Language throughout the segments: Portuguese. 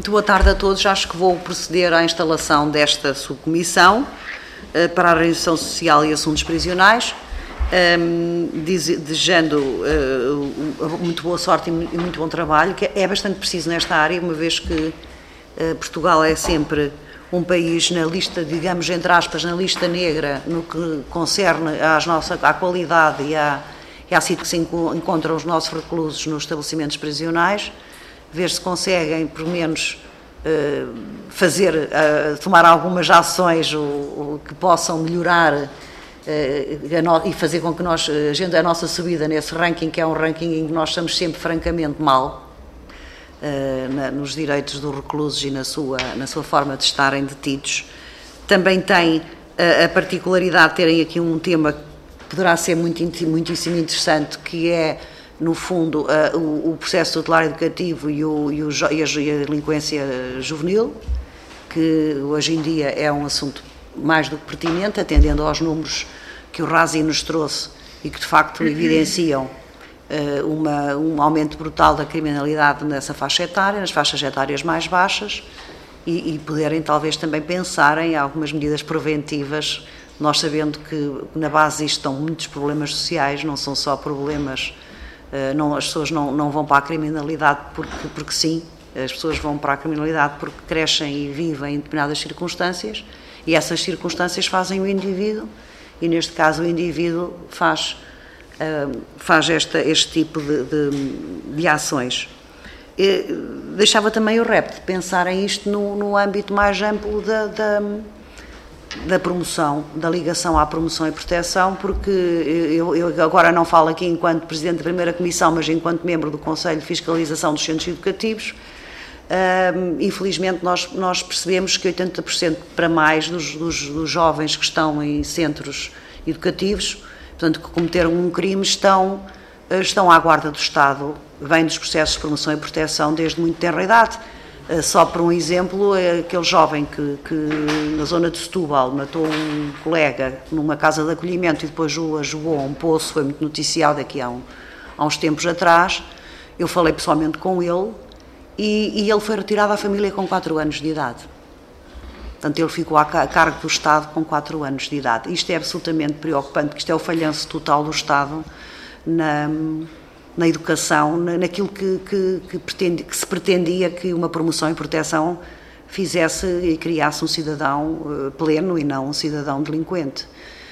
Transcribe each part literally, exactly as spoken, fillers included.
Muito boa tarde a todos. Acho que vou proceder à instalação desta subcomissão uh, para a Reinserção Social e Assuntos Prisionais, um, desejando uh, muito boa sorte e muito bom trabalho, que é bastante preciso nesta área, uma vez que uh, Portugal é sempre um país na lista, digamos, entre aspas, na lista negra, no que concerne às nossa, à qualidade e à, e à situação que se encontram os nossos reclusos nos estabelecimentos prisionais, ver se conseguem, pelo menos, uh, fazer, uh, tomar algumas ações o, o, que possam melhorar uh, no, e fazer com que nós, a, gente, a nossa subida nesse ranking, que é um ranking em que nós estamos sempre francamente mal, uh, na, nos direitos dos reclusos e na sua, na sua forma de estarem detidos. Também tem uh, a particularidade de terem aqui um tema que poderá ser muito, muitíssimo interessante, que é, no fundo, uh, o, o processo tutelar educativo e, o, e, o, e, a, e a delinquência juvenil, que hoje em dia é um assunto mais do que pertinente, atendendo aos números que o RASI nos trouxe e que, de facto, evidenciam uh, uma, um aumento brutal da criminalidade nessa faixa etária, nas faixas etárias mais baixas, e, e poderem, talvez, também pensar em algumas medidas preventivas, nós sabendo que, na base disto, estão muitos problemas sociais, não são só problemas. Não, as pessoas não, não vão para a criminalidade porque, porque sim, as pessoas vão para a criminalidade porque crescem e vivem em determinadas circunstâncias, e essas circunstâncias fazem o indivíduo, e neste caso o indivíduo faz, uh, faz esta, este tipo de, de, de ações. E deixava também o repto de pensar em isto no, no âmbito mais amplo da, da da promoção, da ligação à promoção e proteção, porque eu, eu agora não falo aqui enquanto Presidente da Primeira Comissão, mas enquanto membro do Conselho de Fiscalização dos Centros Educativos. Uh, infelizmente nós, nós percebemos que oitenta por cento para mais dos, dos, dos jovens que estão em centros educativos, portanto, que cometeram um crime, estão, estão à guarda do Estado, vêm dos processos de promoção e proteção desde muito tenra idade. Só por um exemplo, aquele jovem que, que na zona de Setúbal matou um colega numa casa de acolhimento e depois o jogou a um poço, foi muito noticiado aqui há, um, há uns tempos atrás. Eu falei pessoalmente com ele e, e ele foi retirado à família com quatro anos de idade. Portanto, ele ficou a cargo do Estado com quatro anos de idade. Isto é absolutamente preocupante, porque isto é o falhanço total do Estado na... na educação, naquilo que, que, que, pretende, que se pretendia que uma promoção e proteção fizesse e criasse um cidadão pleno e não um cidadão delinquente.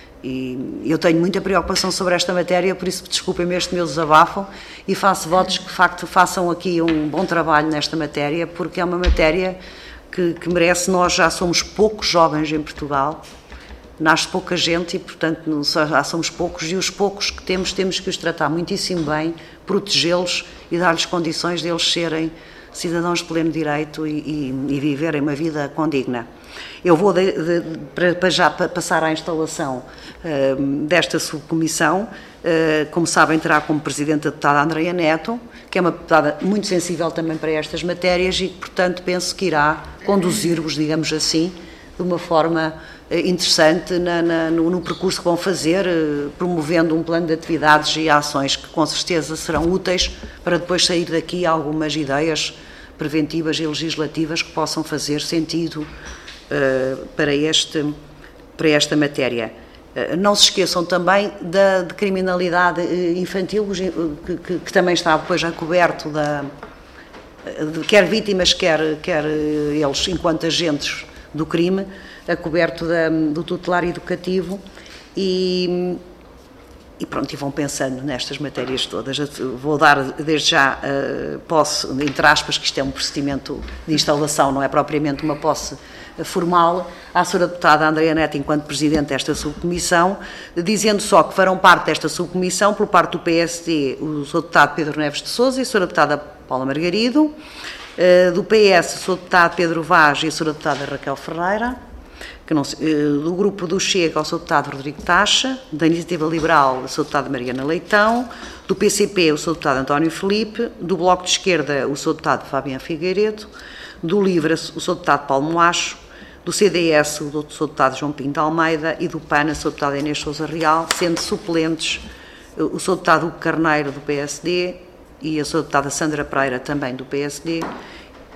E eu tenho muita preocupação sobre esta matéria, por isso desculpem-me este meu desabafo e faço votos que de facto façam aqui um bom trabalho nesta matéria, porque é uma matéria que, que merece. Nós já somos poucos jovens em Portugal, nasce pouca gente e, portanto, já somos poucos, e os poucos que temos, temos que os tratar muitíssimo bem, protegê-los e dar-lhes condições de eles serem cidadãos de pleno direito e, e, e viverem uma vida condigna. Eu vou de, de, para, para já passar à instalação uh, desta subcomissão. Uh, como sabem, terá como Presidente a deputada Andreia Neto, que é uma deputada muito sensível também para estas matérias e que, portanto, penso que irá conduzir-vos, digamos assim, de uma forma interessante na, na, no, no percurso que vão fazer, promovendo um plano de atividades e ações que com certeza serão úteis para depois sair daqui algumas ideias preventivas e legislativas que possam fazer sentido uh, para, este, para esta matéria. Uh, não se esqueçam também da de criminalidade infantil, que, que, que também está depois já coberto, da, de, quer vítimas, quer, quer eles enquanto agentes do crime, a coberto da, do tutelar educativo e, e pronto, e vão pensando nestas matérias todas. Vou dar desde já uh, posse, entre aspas, que isto é um procedimento de instalação, não é propriamente uma posse formal, à senhora deputada Andreia Neto, enquanto Presidente desta subcomissão, dizendo só que farão parte desta subcomissão, por parte do P S D, o senhor Deputado Pedro Neves de Sousa e a senhora Deputada Paula Margarido, uh, do P S, o senhor Deputado Pedro Vaz e a senhora Deputada Raquel Ferreira, que não, do grupo do Chega, o senhor Deputado Rodrigo Taxa, da Iniciativa Liberal, o senhor Deputada Mariana Leitão, do P C P, o senhor Deputado António Filipe, do Bloco de Esquerda, o senhor Deputado Fabiano Figueiredo, do LIVRE, o senhor Deputado Paulo Moacho, do C D S, o senhor Deputado João Pinto de Almeida e do PAN, a senhora Deputada Inês Sousa Real, sendo suplentes o senhor Deputado Hugo Carneiro, do P S D, e a senhora Deputada Sandra Pereira, também do P S D,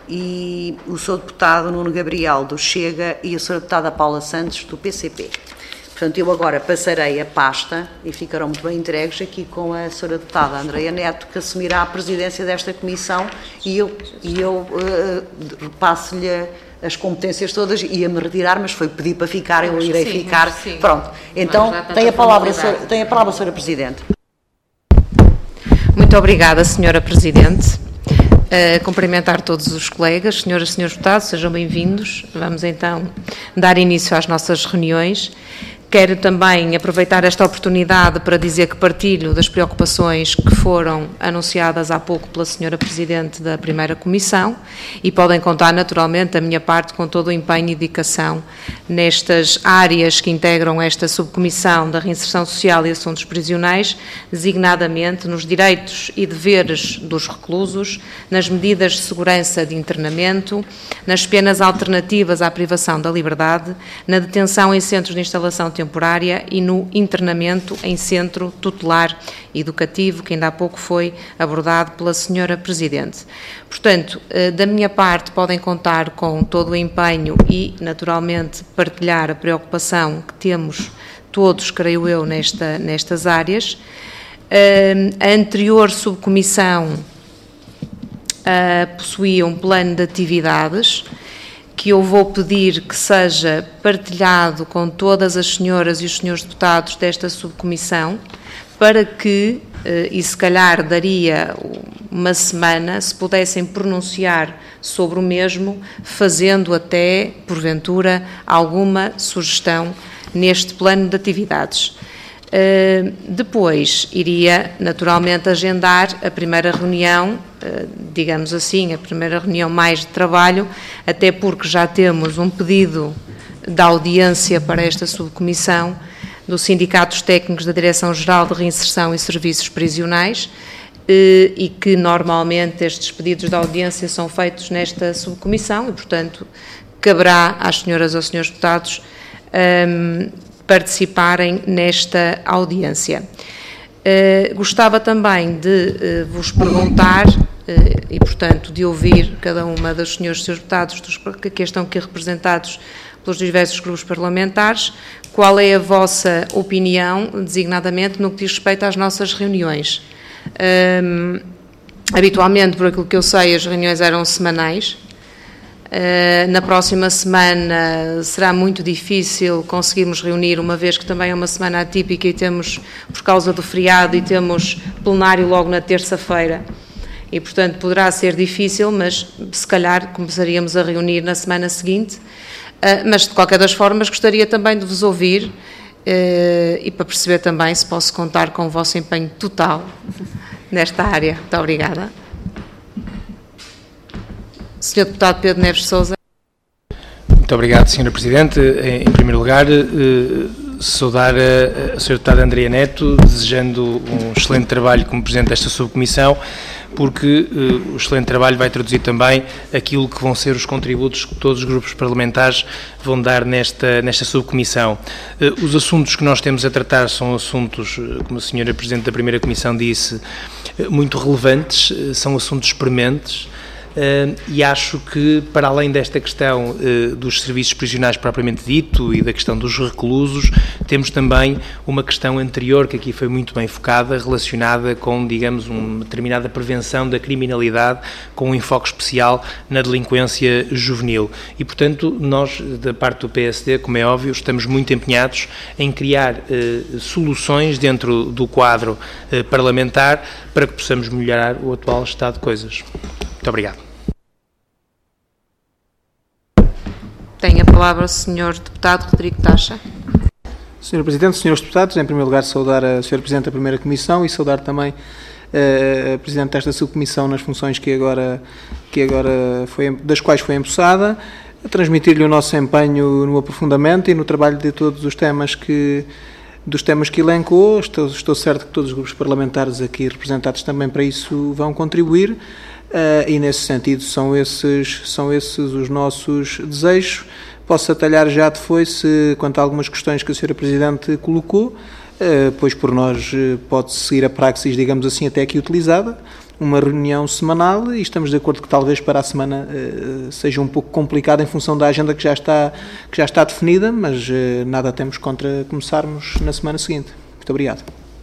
e o senhor Deputado Nuno Gabriel, do Chega, e a senhora Deputada Paula Santos, do P C P. Portanto, eu agora passarei a pasta, e ficarão muito bem entregues, aqui com a senhora Deputada Andreia Neto, que assumirá a presidência desta comissão, e eu, e eu uh, passo-lhe as competências todas, ia-me retirar, mas foi pedir para ficar, eu irei sim, ficar. Sim. Pronto, então tem a, palavra, senhora, tem a palavra a senhora Presidente. Muito obrigada, senhora Presidente. Uh, cumprimentar todos os colegas, senhoras e senhores deputados, sejam bem-vindos. Vamos então dar início às nossas reuniões. Quero também aproveitar esta oportunidade para dizer que partilho das preocupações que foram anunciadas há pouco pela senhora Presidente da primeira Comissão e podem contar naturalmente da minha parte com todo o empenho e dedicação nestas áreas que integram esta subcomissão da reinserção social e assuntos prisionais, designadamente nos direitos e deveres dos reclusos, nas medidas de segurança de internamento, nas penas alternativas à privação da liberdade, na detenção em centros de instalação temporária e no internamento em centro tutelar educativo, que ainda há pouco foi abordado pela senhora Presidente. Portanto, da minha parte podem contar com todo o empenho e, naturalmente, partilhar a preocupação que temos todos, creio eu, nesta, nestas áreas. A anterior subcomissão possuía um plano de atividades que eu vou pedir que seja partilhado com todas as senhoras e os senhores deputados desta subcomissão, para que, e se calhar daria uma semana, se pudessem pronunciar sobre o mesmo, fazendo até, porventura, alguma sugestão neste plano de atividades. Uh, depois iria naturalmente agendar a primeira reunião, uh, digamos assim, a primeira reunião mais de trabalho, até porque já temos um pedido de audiência para esta subcomissão dos Sindicatos Técnicos da Direção-Geral de Reinserção e Serviços Prisionais, uh, e que normalmente estes pedidos de audiência são feitos nesta subcomissão e, portanto, caberá às senhoras ou senhores deputados um, participarem nesta audiência. Uh, gostava também de uh, vos perguntar, uh, e portanto de ouvir cada uma dos senhores e senhores deputados dos, que estão aqui representados pelos diversos grupos parlamentares, qual é a vossa opinião, designadamente no que diz respeito às nossas reuniões. Um, habitualmente, por aquilo que eu sei, as reuniões eram semanais. Uh, na próxima semana será muito difícil conseguirmos reunir, uma vez que também é uma semana atípica e temos, por causa do feriado, e temos plenário logo na terça-feira e, portanto, poderá ser difícil, mas se calhar começaríamos a reunir na semana seguinte. Uh, mas, de qualquer das formas, gostaria também de vos ouvir uh, e para perceber também se posso contar com o vosso empenho total nesta área. Muito obrigada. senhor Deputado Pedro Neves Sousa. Muito obrigado, senhora Presidente. Em primeiro lugar, saudar a senhora Deputada Andreia Neto, desejando um excelente trabalho como Presidente desta subcomissão, porque uh, o excelente trabalho vai traduzir também aquilo que vão ser os contributos que todos os grupos parlamentares vão dar nesta, nesta subcomissão. Uh, os assuntos que nós temos a tratar são assuntos, uh, como a senhora Presidente da primeira Comissão disse, uh, muito relevantes, uh, são assuntos prementes. Uh, e acho que, para além desta questão uh, dos serviços prisionais propriamente dito e da questão dos reclusos, temos também uma questão anterior, que aqui foi muito bem focada, relacionada com, digamos, uma determinada prevenção da criminalidade, com um enfoque especial na delinquência juvenil. E, portanto, nós, da parte do P S D, como é óbvio, estamos muito empenhados em criar uh, soluções dentro do quadro uh, parlamentar para que possamos melhorar o atual estado de coisas. Muito obrigado. Tem a palavra o senhor Deputado Rodrigo Taxa. senhora Presidente, senhores Deputados, em primeiro lugar saudar a senhora Presidente da primeira Comissão e saudar também uh, a Presidente desta subcomissão nas funções que agora, que agora foi, das quais foi empossada, a transmitir-lhe o nosso empenho no aprofundamento e no trabalho de todos os temas que, dos temas que elencou. Estou, estou certo que todos os grupos parlamentares aqui representados também para isso vão contribuir. Uh, e nesse sentido são esses, são esses os nossos desejos. Posso atalhar já de foice quanto a algumas questões que a senhora Presidente colocou, uh, pois por nós uh, pode seguir a praxis, digamos assim, até aqui utilizada, uma reunião semanal e estamos de acordo que talvez para a semana uh, seja um pouco complicado em função da agenda que já está, que já está definida, mas uh, nada temos contra começarmos na semana seguinte. Muito obrigado.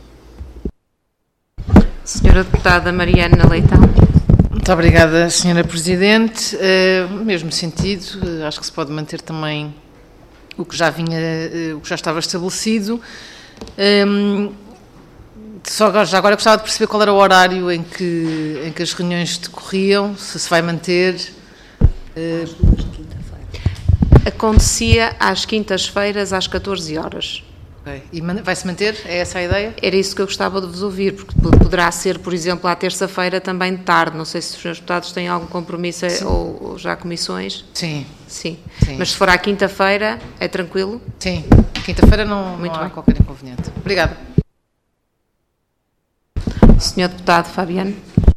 Senhora Deputada Mariana Leitão. Muito obrigada, Senhora Presidente. Uh, no mesmo sentido, uh, acho que se pode manter também o que já vinha, uh, o que já estava estabelecido. Um, só agora, já agora gostava de perceber qual era o horário em que, em que as reuniões decorriam, se se vai manter. Uh, Às duas de quinta-feira. Acontecia às quintas-feiras, às catorze horas. okay. E vai-se manter? É essa a ideia? Era isso que eu gostava de vos ouvir, porque poderá ser, por exemplo, à terça-feira também de tarde. Não sei se os senhores deputados têm algum compromisso ou, ou já comissões. Sim. Sim. Sim. Mas se for à quinta-feira, é tranquilo? Sim. Quinta-feira não, Muito não há bem. qualquer inconveniente. Obrigada. senhor Deputado Fabiano.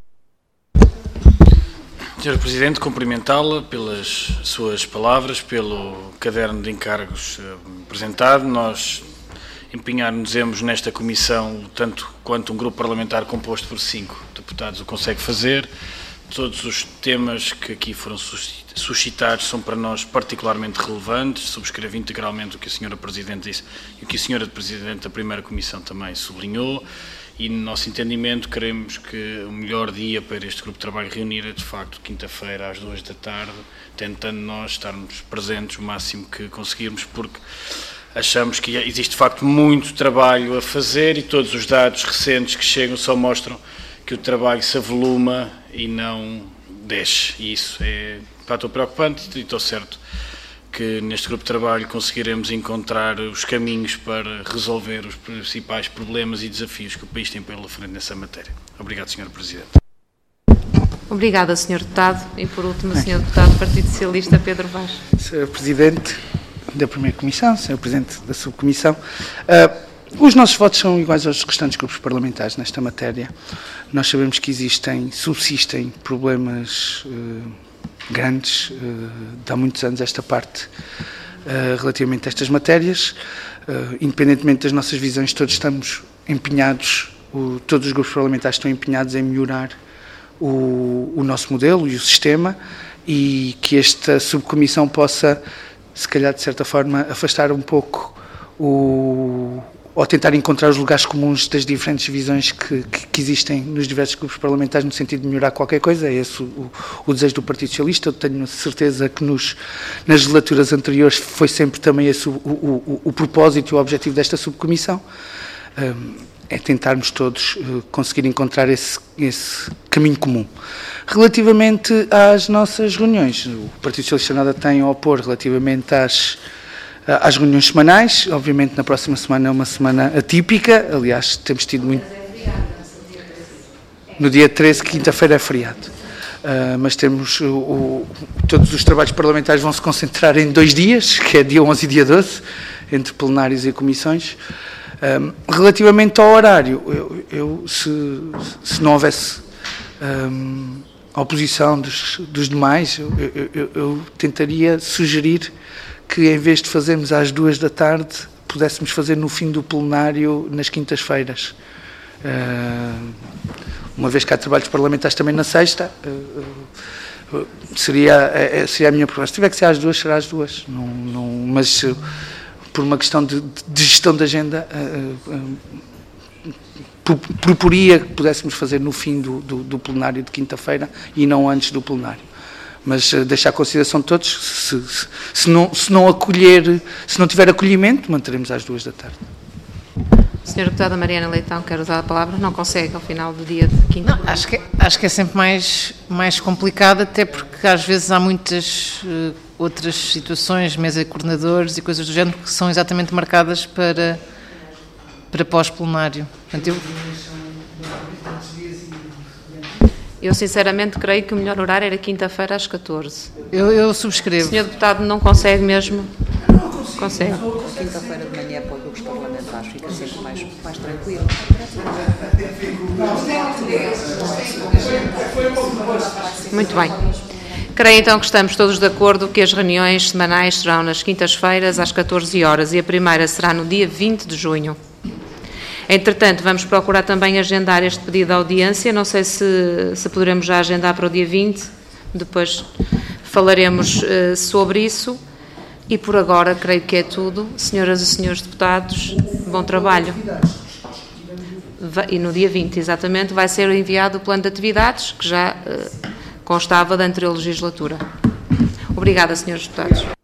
senhora Presidente, cumprimentá-la pelas suas palavras, pelo caderno de encargos apresentado. Nós empenhar-nos nesta comissão, tanto quanto um grupo parlamentar composto por cinco deputados o consegue fazer. Todos os temas que aqui foram suscitados são para nós particularmente relevantes. Subscrevo integralmente o que a senhora Presidente disse e o que a senhora Presidente da primeira comissão também sublinhou. E, no nosso entendimento, queremos que o melhor dia para este grupo de trabalho reunir é, de facto, quinta-feira às duas da tarde, tentando nós estarmos presentes o máximo que conseguirmos, porque achamos que existe, de facto, muito trabalho a fazer e todos os dados recentes que chegam só mostram que o trabalho se avoluma e não desce. E isso é, de facto, preocupante e estou certo que neste grupo de trabalho conseguiremos encontrar os caminhos para resolver os principais problemas e desafios que o país tem pela frente nessa matéria. Obrigado, senhora Presidente. Obrigada, senhor Deputado. E, por último, o senhor Deputado do Partido Socialista, Pedro Vaz. senhora Presidente da Primeira Comissão, senhor Presidente da Subcomissão, uh, os nossos votos são iguais aos restantes grupos parlamentares nesta matéria. Nós sabemos que existem, subsistem problemas uh, grandes, uh, de há muitos anos esta parte, uh, relativamente a estas matérias. Uh, independentemente das nossas visões, todos estamos empenhados, o, todos os grupos parlamentares estão empenhados em melhorar o, o nosso modelo e o sistema, e que esta subcomissão possa, se calhar de certa forma, afastar um pouco o... ou tentar encontrar os lugares comuns das diferentes visões que, que, que existem nos diversos grupos parlamentares no sentido de melhorar qualquer coisa. É esse o, o desejo do Partido Socialista. Eu tenho certeza que nos, nas legislaturas anteriores foi sempre também esse o, o, o, o propósito e o objetivo desta subcomissão. Um, é tentarmos todos uh, conseguir encontrar esse, esse caminho comum. Relativamente às nossas reuniões, o Partido Socialista nada tem a opor relativamente às às reuniões semanais. Obviamente na próxima semana é uma semana atípica, aliás temos tido muito... No dia treze, quinta-feira, é feriado, uh, mas temos o, o, todos os trabalhos parlamentares vão se concentrar em dois dias, que é dia onze e dia doze, entre plenários e comissões. Um, relativamente ao horário, eu, eu, se, se não houvesse um, oposição dos, dos demais, eu, eu, eu, eu tentaria sugerir que, em vez de fazermos às duas da tarde, pudéssemos fazer no fim do plenário nas quintas-feiras. Uh, uma vez que há trabalhos parlamentares também na sexta, uh, uh, seria, uh, seria a minha proposta. Se tiver que ser às duas, será às duas. Não, não, mas uh, por uma questão de, de gestão da agenda, uh, uh, uh, proporia que pudéssemos fazer no fim do, do, do plenário de quinta-feira e não antes do plenário. Mas uh, deixar a consideração de todos, se, se, se, não, se não acolher, se não tiver acolhimento, manteremos às duas da tarde. senhora Deputada Mariana Leitão, quer usar a palavra? Não consegue ao final do dia de quinta? Não, acho que, acho que é sempre mais, mais complicado, até porque às vezes há muitas uh, outras situações, mesa de coordenadores e coisas do género, que são exatamente marcadas para, para pós-plenário. Portanto, eu... Eu, sinceramente, creio que o melhor horário era quinta-feira às catorze. Eu, eu subscrevo. O senhor Deputado não consegue mesmo? Consegue. Quinta-feira de manhã para os grupos parlamentares fica sempre mais, mais tranquilo. Muito bem. Creio então que estamos todos de acordo que as reuniões semanais serão nas quintas-feiras às catorze horas e a primeira será no dia vinte de junho. Entretanto, vamos procurar também agendar este pedido de audiência, não sei se, se poderemos já agendar para o dia vinte, depois falaremos uh, sobre isso, e por agora creio que é tudo. Senhoras e senhores deputados, bom trabalho. E no dia vinte, exatamente, vai ser enviado o plano de atividades, que já uh, constava da anterior legislatura. Obrigada, senhores deputados.